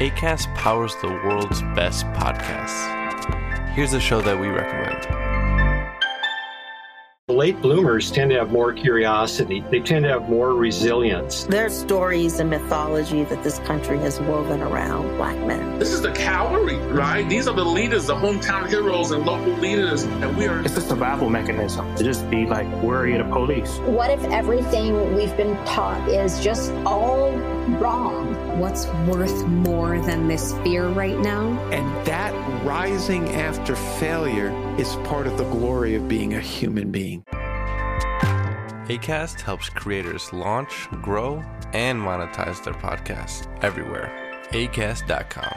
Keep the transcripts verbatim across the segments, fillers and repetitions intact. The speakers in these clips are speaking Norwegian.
Acast powers the world's best podcasts. Here's a show that we recommend. Late bloomers tend to have more curiosity. They tend to have more resilience. There's stories and mythology that this country has woven around Black men. This is the cavalry, right? These are the leaders, the hometown heroes and local leaders. And we are. It's a survival mechanism to just be like worried of police. What if everything we've been taught is just all wrong? What's worth more than this fear right now? And that rising after failure is part of the glory of being a human being. Acast helps creators launch, grow, and monetize their podcasts everywhere. acast dot com.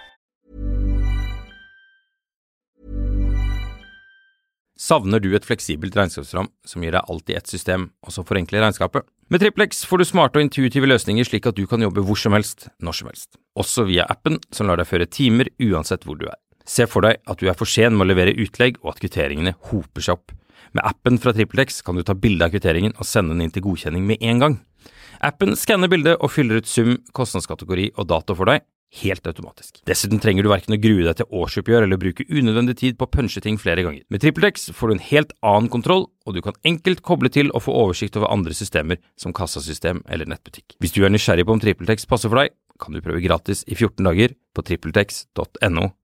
Savner du et fleksibelt regnskapsprogram som gir deg alt i ett system, og som forenkler regnskapet? Med TrippelX får du smarte og intuitive løsninger slik at du kan jobbe hvor som helst, når som helst. Også via appen som lar deg føre timer uansett hvor du er. Se for deg at du er for sen med å levere utlegg og at kvitteringene hoper seg opp. Med appen fra TrippelX kan du ta bilde av kvitteringen og sende den inn til godkjenning med en gang. Appen skanner bildet og fyller ut sum, kostnadskategori og dato for deg, helt automatisk. Dessuten trenger du hverken å grue deg til årsoppgjør eller bruke unødvendig tid på å punche ting flere ganger. Med TrippelX får du en helt annen kontroll, og du kan enkelt koble til og få oversikt over andre systemer som kassasystem eller nettbutikk. Hvis du er nysgjerrig på om TrippelX passer for deg, kan du prøve gratis i fjorten dager på trippeltex punktum no.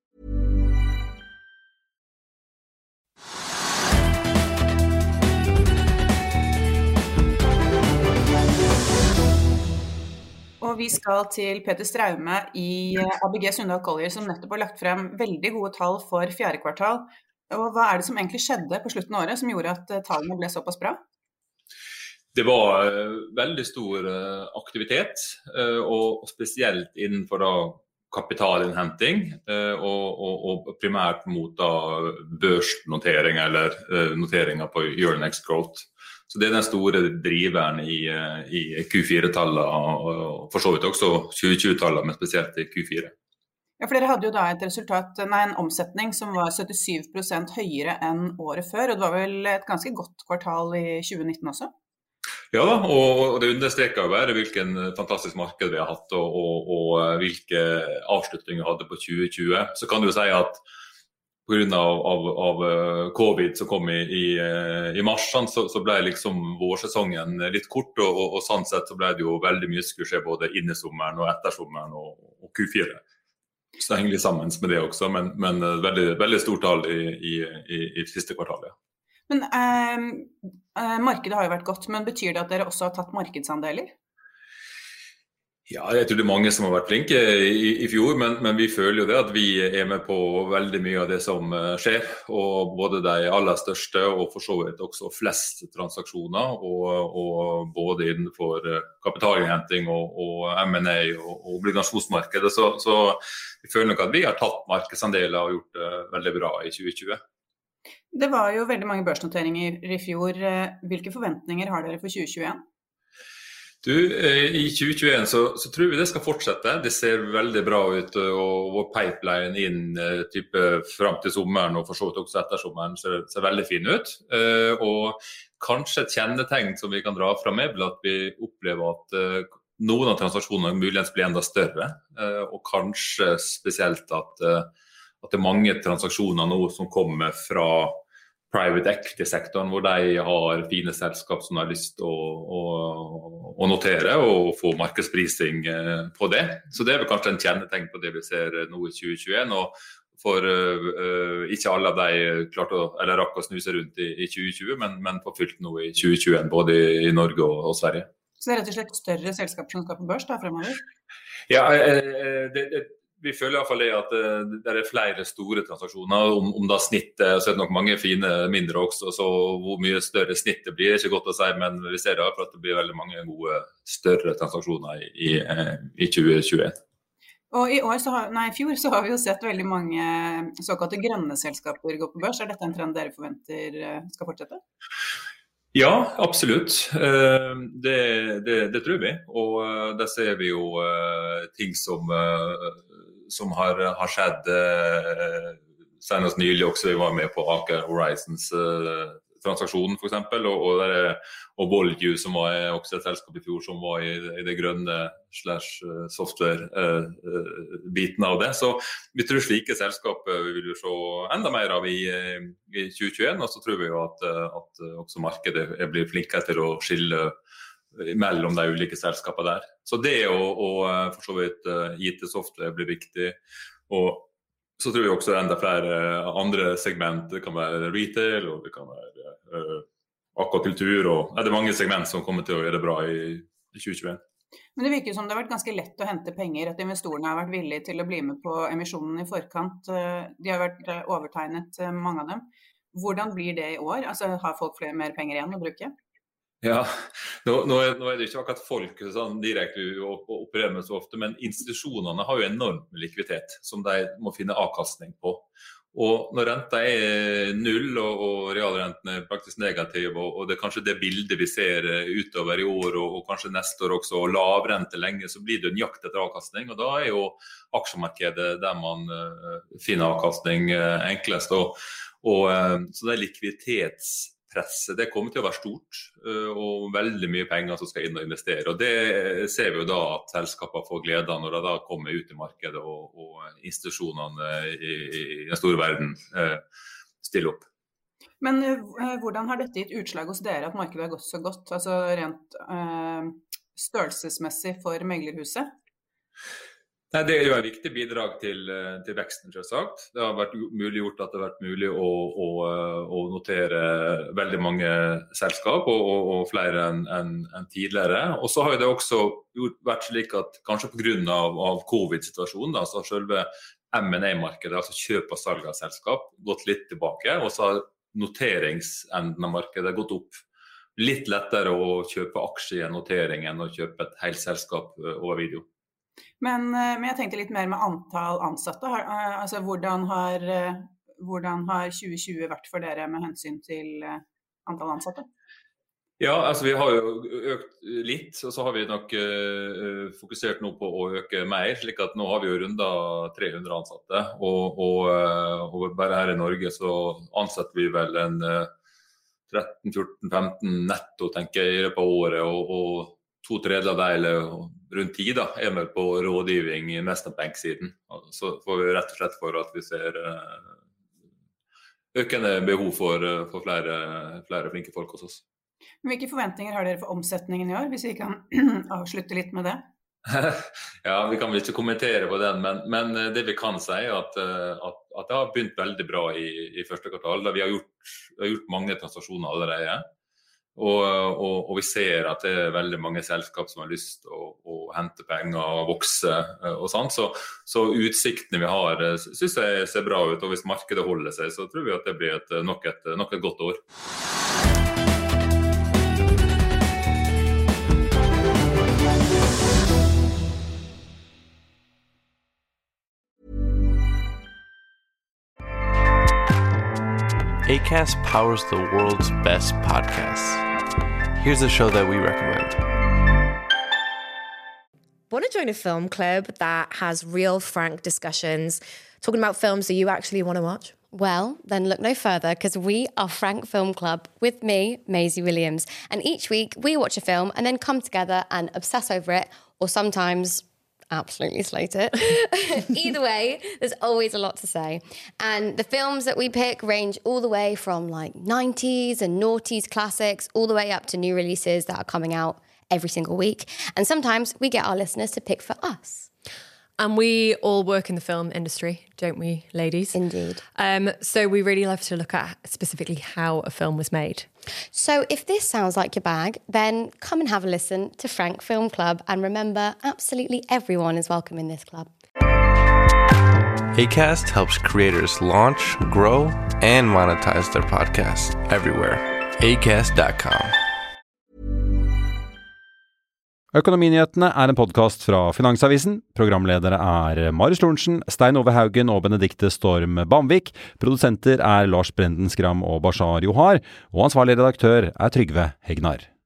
Og vi skal til Peter Straume i A B G Sundal Collier, som nettopp har lagt frem veldig gode tall for fjerde kvartal. Og hva er det som egentlig skjedde på slutten av året som gjorde at tallene ble såpass bra? Det var uh, veldig stor uh, aktivitet, uh, og spesielt innenfor da, kapitalinnhenting, uh, og, og, og primært mot da, børsnotering eller uh, noteringer på Euronext Growth. Så det er den store driveren i, i Q fire-tallet, og for så vidt også tjue tjue-tallet, men spesielt i Q fire. Ja, for dere hadde jo da et resultat, nei, en omsetning som var syttisju prosent høyere enn året før, og det var vel et ganske godt kvartal i tjue nitten også? Ja da, og det understreker jo bare hvilken fantastisk marked vi har hatt, og, og, og hvilke avslutninger vi hadde på tjue tjue. Så kan du jo si at på grunn av, av, av covid som kom i, i, i mars, så, så ble liksom vårsesongen litt kort, og, og, og sånn sett så ble det jo veldig mye skulle skje både innesommeren og ettersommeren og, og Q fire. Så det henger litt sammen med det også, men, men veldig, veldig stort tall i, i, i, i siste kvartalet. Men eh, eh, markedet har jo vært godt, men betyr det at dere også har tatt markedsandeler? Ja, jeg tror det er mange som har vært flinke i, i fjor, men, men vi føler jo det at vi er med på veldig mye av det som skjer, og både de aller største og for så vidt også flest transaksjoner, og, og både innenfor kapitalinnhenting og, og M and A og, og obligasjonsmarkedet, så, så vi føler nok at vi har tatt markedsandeler og gjort det veldig bra i tjue tjue. Det var jo veldig mange børsnoteringer i fjor. Hvilke forventninger har dere for tjue tjueen? Du, i tjue tjueen så, så tror vi det skal fortsette. Det ser veldig bra ut, og vår pipeline inn type frem til sommeren og for så vidt også etter sommeren ser, ser veldig fin ut. Og kanskje et kjennetegn som vi kan dra fra med, er at vi opplever at noen av transaksjonene muligens blir enda større, og kanskje spesielt at, at det er mange transaksjoner nå som kommer fra private equity-sektoren, hvor de har fine selskap som har lyst til å, å, å notere og få markedsprising på det. Så det er vel kanskje en kjennetegn på det vi ser nå i tjue tjueen, og for uh, ikke alle av de klarte å, eller rakk å snuse rundt i, i tjue tjue, men, men på fylt nå i tjue tjueen, både i, i Norge og, og Sverige. Så det er rett og slett større selskaper som skal på børs da fremover? Ja, det, det vi føler i hvert fall det at det er flere store transaksjoner, om, om da snittet, så er det nok mange fine mindre også, så hvor mye større snittet blir, er ikke godt å si, men vi ser da for at det blir veldig mange gode større transaksjoner i, i tjue tjueen. Og i år, så har, nei, i fjor, så har vi jo sett veldig mange såkalte grønne selskaper gå på børs. Er dette en trend dere forventer skal fortsette? Ja, absolutt. Det, det, det tror vi, og der ser vi jo ting som som har, har skjedd eh, senest nylig også. Vi var med på Aker Horizons eh, transaksjonen for eksempel, og, og, der, og Volue som var også et selskap i fjor som var i, i det grønne slash software-biten av det. Så vi tror slike selskaper vi vil se enda mer av i, i tjue tjueen, og så tror vi jo at, at også markedet blir flinkere til å skille mellom de ulike selskapene der. Så det å, å for så vidt I T-software blir viktig, og så tror vi også enda flere andre segment. Det kan være retail, og det kan være uh, akvakultur, og er det mange segment som kommer til å gjøre det bra i, i tjue tjueen. Men det virker som det har vært ganske lett å hente penger, at investorene har vært villige til å bli med på emisjonen i forkant. De har vært overtegnet, mange av dem. Hvordan blir det I år? Altså, har folk flere mer penger igjen å bruke? Ja, nå, nå, er, nå er det ikke akkurat folk sånn, direkte å operere med så ofte, men institusjonene har jo enorm likviditet som de må finne avkastning på. Og når renta er null og, og realrenten er praktisk negativ, og, og det er kanskje det bildet vi ser utover I år og, og kanskje neste år også, og lavrente lenge, så blir det en jakt etter avkastning, og da er jo aksjemarkedet der man uh, finner avkastning uh, enklest. Og, og uh, så det er likviditets presset, det kommer til å være stort, og veldig mye penger som skal inn og investere. Og det ser vi jo da at selskapene får glede når de da kommer ut I markedet, og, og institusjonene I, I den store verden eh, stiller opp. Men eh, hvordan har dette gitt utslag hos dere at markedet har gått så godt, altså rent eh, størrelsesmessig for meglerhuset? Nei, det er jo et viktig bidrag til, til veksten, selvsagt. Det har vært mulig gjort at det har vært mulig å, å, å notere veldig mange selskap, og, og, og flere enn en, en tidligere. Og så har det også gjort, vært slik at kanskje på grunn av, av covid-situasjonen, da, så har selve M and A-markedet, altså kjøp og salg av selskap, gått litt tilbake, og så har noteringsenden av markedet gått opp. Litt lettere å kjøpe aksjer I en notering enn å kjøpe et helt selskap over video. Men, men jeg tenkte litt mer med antall ansatte. Altså, hvordan har, hvordan har tjue tjue vært for dere med hensyn til antall ansatte? Ja, altså vi har jo økt litt, og så har vi nok uh, fokusert nå på å øke mer, slik at nå har vi jo rundet tre hundre ansatte, og, og, uh, og bare her I Norge så ansetter vi vel en uh, tretten fjorten femten netto, tenker jeg, I løpet av året, og, og to tredjedeler rundt ti da, er med på rådgivning mest på banksiden. Så får vi rett og slett for at vi ser økende behov for, for flere, flere flinke folk hos oss. Hvilke forventninger har dere for omsetningen I år, hvis vi kan avslutte litt med det? Ja, vi kan vel ikke kommentere på den, men, men det vi kan si er at, at, at det har begynt veldig bra I, I første kvartal. Da vi har gjort, vi har gjort mange transaksjoner allerede. Og, og, og vi ser at det er veldig mange selskap som har lyst til å, å hente penger og vokse og sånn. Så, så utsiktene vi har synes jeg ser bra ut, og hvis markedet holder seg, så tror vi at det blir et, nok, et, nok et godt år. Acast powers the world's best podcasts. Here's a show that we recommend. Want to join a film club that has real, frank discussions, talking about films that you actually want to watch? Well, then look no further, because we are Frank Film Club with me, Maisie Williams. And each week we watch a film and then come together and obsess over it, or sometimes absolutely slate it. Either way, there's always a lot to say. And the films that we pick range all the way from like nineties and noughties classics, all the way up to new releases that are coming out every single week. And sometimes we get our listeners to pick for us. And we all work in the film industry, don't we, ladies? Indeed. Um, so we really love to look at specifically how a film was made. So if this sounds like your bag, then come and have a listen to Frank Film Club. And remember, absolutely everyone is welcome in this club. Acast helps creators launch, grow, and monetize their podcasts everywhere. acast dot com. Økonominyhetene er en podcast fra Finansavisen. Programledere er Marius Lorentzen, Stein Ove Haugen og Benedikte Storm Bamvik. Produsenter er Lars Brenden Skram og Bashar Johar. Og ansvarlig redaktør er Trygve Hegnar.